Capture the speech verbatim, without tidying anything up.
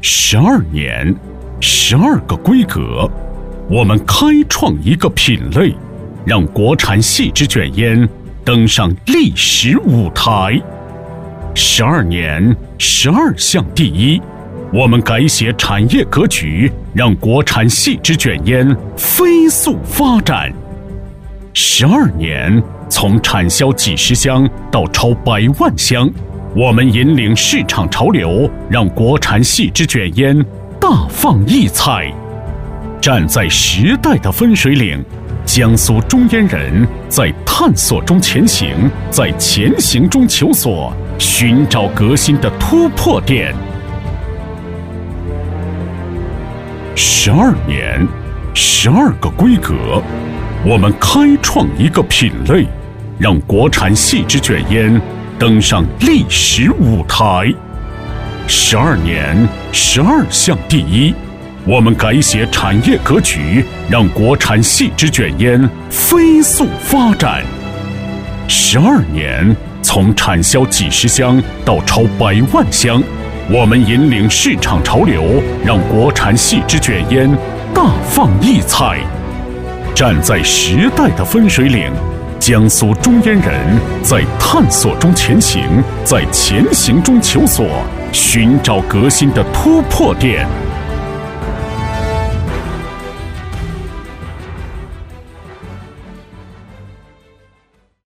十二年，十二个规格，我们开创一个品类，让国产细制卷烟登上历史舞台。十二年，十二项第一，我们改写产业格局，让国产细制卷烟飞速发展。十二年，从产销几十箱到超百万箱，我们引领市场潮流，让国产细制卷烟大放异彩。站在时代的分水岭，江苏中烟人在探索中前行，在前行中求索，寻找革新的突破点。十二年，十二个规格，我们开创一个品类，让国产细制卷烟登上历史舞台。十二年，十二项第一，我们改写产业格局，让国产细制卷烟飞速发展。十二年，从产销几十箱到超百万箱，我们引领市场潮流，让国产细制卷烟大放异彩。站在时代的分水岭，江苏中烟人在探索中前行，在前行中求索，寻找革新的突破点。